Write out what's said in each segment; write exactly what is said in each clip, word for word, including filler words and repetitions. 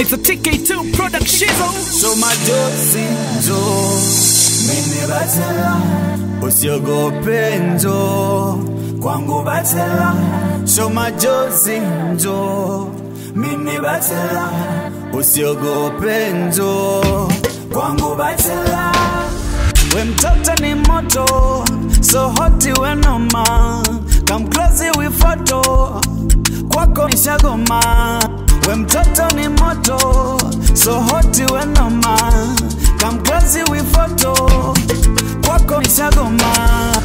It's a T K two production. So majozi njo mimi batela usiogope njo kwangu batela. So majozi njo mimi batela usiogope njo kwangu batela. We mtoto ni moto, so hoti we noma. Come close we photo, kwako nishagoma. We mtoto ni moto, so hoti we noma. Come close we photo, kwako nishagoma.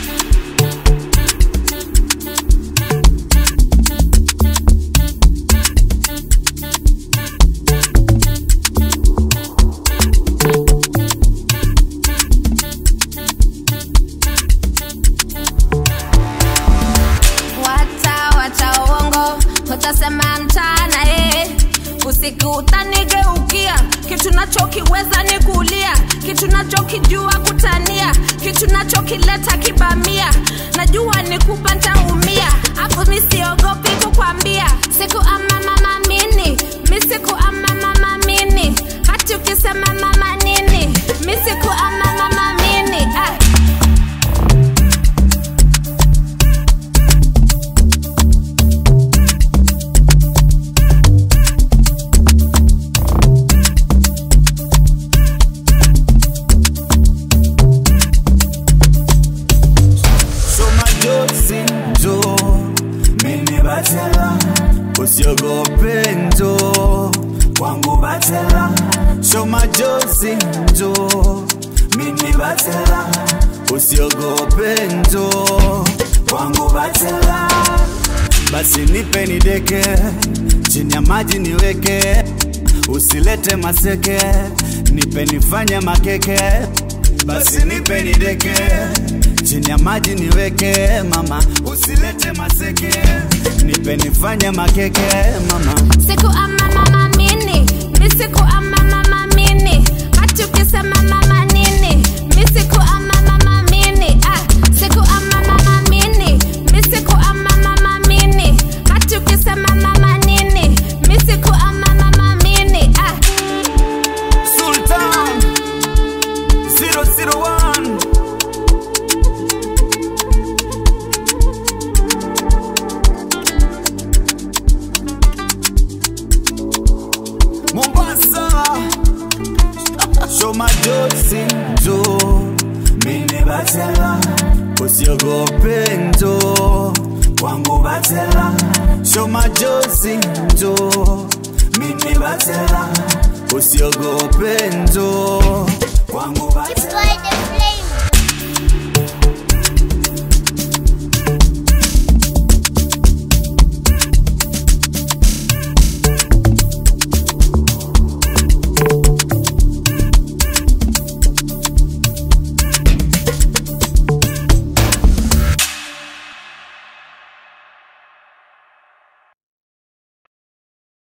Utasema mchana eh, usiku utanigeukia. Kitu nachokiweza ni kulia, kitu nachokijua kutania, kitu nachokileta kibamia. Najua nikupa nitaumia, hapo mimi siogopi kukwambia. Siku ama mama mini, mimi siku ama mama mini. Hata ukisema mama nini, mimi siku ama mama mini ah. Njo mimi batela usiogope njo kwangu batela. So majozi njo mimi batela usiogope njo kwangu batela. Basi nipe nideke chini ya maji niweke, usilete maseke, nipe nifanye makeke. Basi nipe nideke chini ya maji niweke mama, usilete maseke, nipe nifanye makeke mama. Siku ama mama mini, mi siku ama mama mini. Hata ukisema mama nini, mi siku ama mama mini ah. Siku ama mama mini, mi siku ama mama mini. Hata ukisema mama nini, mi siku ama mama mini ah. Sultan zero zero one Mombasa. So majozi njo mimi batela usiogope njo kwangu batela. So majozi njo mimi batela usiogope njo kwangu batela.